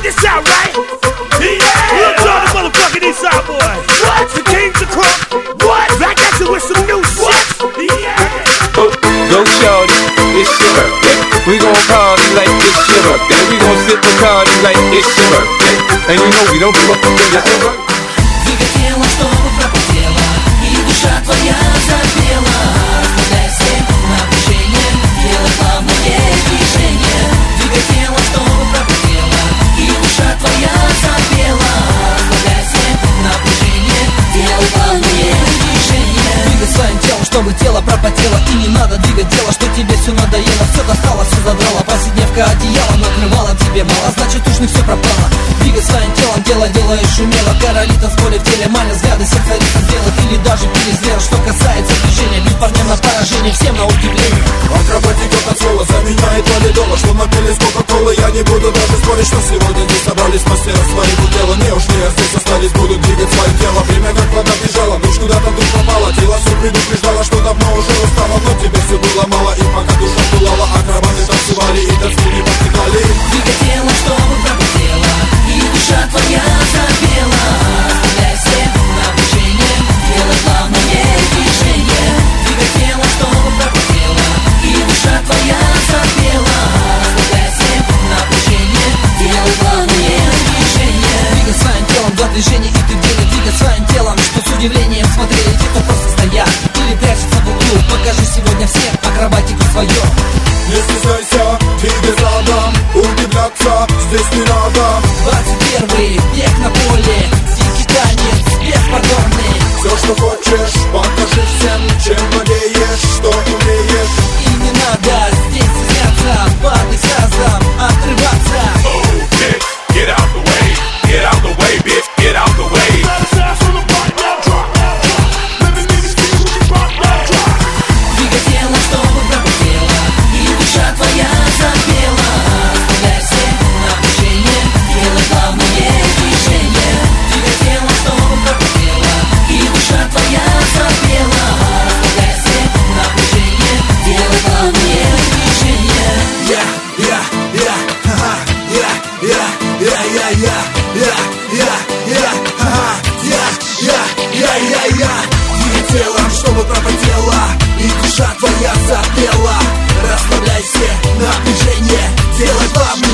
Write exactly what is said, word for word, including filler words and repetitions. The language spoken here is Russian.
this out, right? Yeah! Look to all the motherfucking Eastside boys. What? The kings of crunk. What? Back at you with some new shit. Yeah! Go, go shorty, it's your birthday. We gon' party like it's your birthday. We gon' sip Bacardi like it's your birthday. And you know we don't give a fuck if it's your birthday. Двигай тело, чтобы пропотело, и душа твоя запела. Расслабляй все напряжение, делай плавные движения. Двигай тело, чтобы пропотело, и душа твоя запела. Расслабляй все напряжение, делай плавные движения. Двигай своим телом, чтобы тело пропотело, и не надо двигать тело, что тебе все надоело. Все достало, все задрало, повседневка одеялом накрывала, тебе мало, значит уж не все пропало. Двигай своим телом, дело делаешь умело. Короли танцполе в теле, маня взгляды, сердце ритм сделать или даже перезрело. Что касается движения, бить парням на поражение, всем на удивление. Акробатика танцпола заменяет валидола. Что напились кока-колы, я не буду даже спорить, что сегодня здесь собрались мастера своего дела. Не ушли, а здесь остались, будут двигать свое тело. Время как вода бежала, душ куда-то душ попала. Тело все предупреждало, что давно уже устало, но тебе все было мало. И пока душа пылала, акробаты танцевали и танцу не постигали. Двигай тело, чтобы пропотело, и душа твоя запела. Расслабляй все напряжение, делай плавные движения. Двигай тело, чтобы пропотело, и душа твоя запела. Расслабляй все напряжение, делай плавные движения. Двигай своим телом, два движения и ты в деле. Двигай своим телом, что с удивлением смотрели те, кто просто стоят или прячется в углу. Покажи сегодня всем акробатику свою. Не стесняйся, двигай задом, удивляться здесь не надо. Двадцать первый век на поле, дикий танец беспардонный. Все, что хочешь, покажи всем, чем владеешь, что умеешь. И не надо здесь стесняться, падай разом, отрываться. Okay, get out the way, get out the way, bitch, get out the way. Двигай тело, чтобы пропотело, и душа твоя запела. Расслабляй все напряжение, делай плавные движения. Двигай тело, чтобы пропотело, и душа твоя запела. Расслабляй все напряжение, делай плавные движения. Я, я, я, ха-ха, я, я, я, я, я, я, я, я, ха-ха, я, я, я, я, я. Двигай телом, чтобы пропотело, и душа твоя запела. Расслабляй все напряжение, делай плавные